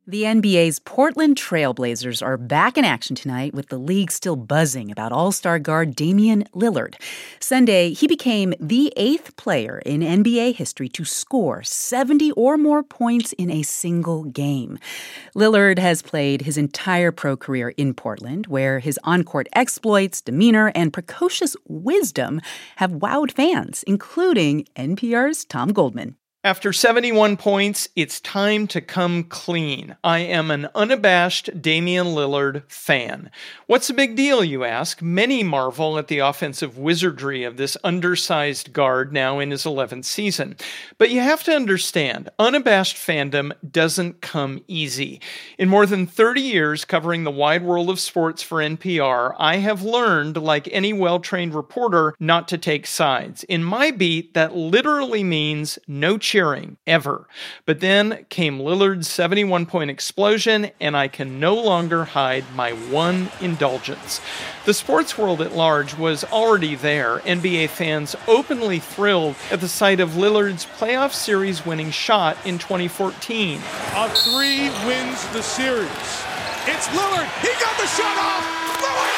The NBA's Portland Trail Blazers are back in action tonight with the league still buzzing about All-Star guard Damian Lillard. Sunday, he became the 8th player in NBA history to score 70 or more points in a single game. Lillard has played his entire pro career in Portland, where his on-court exploits, demeanor, and precocious wisdom have wowed fans, including NPR's Tom Goldman. After 71 points, it's time to come clean. I am an unabashed Damian Lillard fan. What's the big deal, you ask? Many marvel at the offensive wizardry of this undersized guard now in his 11th season. But you have to understand, unabashed fandom doesn't come easy. In more than 30 years covering the wide world of sports for NPR, I have learned, like any well-trained reporter, not to take sides. In my beat, that literally means no cheering, ever. But then came Lillard's 71-point explosion, and I can no longer hide my one indulgence. The sports world at large was already there, NBA fans openly thrilled at the sight of Lillard's playoff series winning shot in 2014. A 3 wins the series. It's Lillard. He got the shot off. Lillard,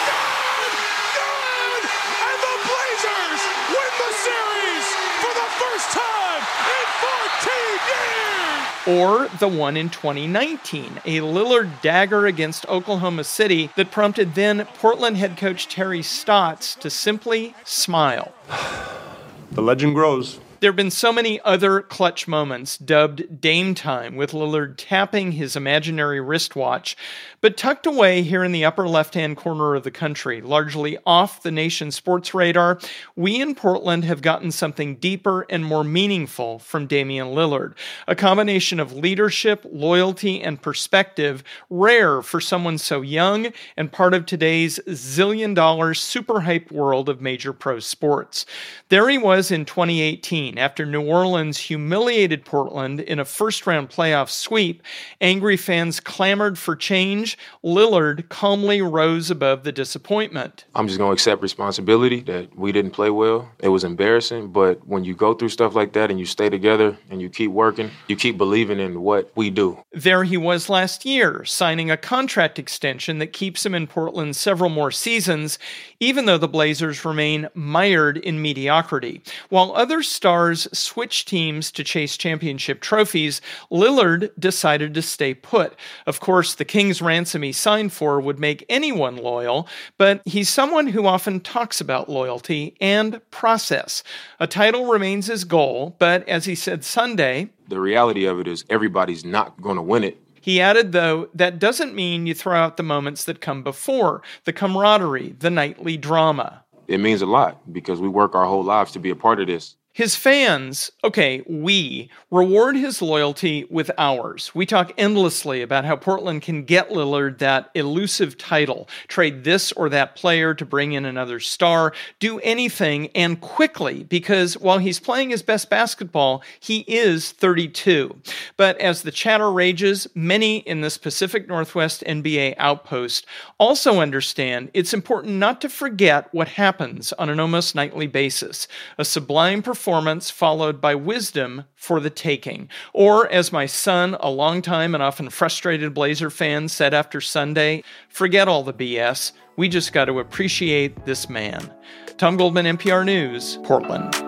good! And the Blazers win the series for the first time in 14 years! Or the one in 2019, a Lillard dagger against Oklahoma City that prompted then Portland head coach Terry Stotts to simply smile. The legend grows. There have been so many other clutch moments dubbed Dame Time, with Lillard tapping his imaginary wristwatch, but tucked away here in the upper left-hand corner of the country, largely off the nation's sports radar, we in Portland have gotten something deeper and more meaningful from Damian Lillard, a combination of leadership, loyalty, and perspective rare for someone so young and part of today's zillion-dollar super-hyped world of major pro sports. There he was in 2018, after New Orleans humiliated Portland in a first-round playoff sweep. Angry fans clamored for change. Lillard calmly rose above the disappointment. I'm just going to accept responsibility that we didn't play well. It was embarrassing, but when you go through stuff like that and you stay together and you keep working, you keep believing in what we do. There he was last year, signing a contract extension that keeps him in Portland several more seasons, even though the Blazers remain mired in mediocrity. While other stars switch teams to chase championship trophies, Lillard decided to stay put. Of course, the King's ransom he signed for would make anyone loyal, but he's someone who often talks about loyalty and process. A title remains his goal, but as he said Sunday, the reality of it is everybody's not going to win it. He added, though, that doesn't mean you throw out the moments that come before, the camaraderie, the nightly drama. It means a lot because we work our whole lives to be a part of this. His fans, we, reward his loyalty with ours. We talk endlessly about how Portland can get Lillard that elusive title, trade this or that player to bring in another star, do anything and quickly, because while he's playing his best basketball, he is 32. But as the chatter rages, many in this Pacific Northwest NBA outpost also understand it's important not to forget what happens on an almost nightly basis. A sublime performance followed by wisdom for the taking. Or, as my son, a longtime and often frustrated Blazer fan, said after Sunday, forget all the BS. We just got to appreciate this man. Tom Goldman, NPR News, Portland.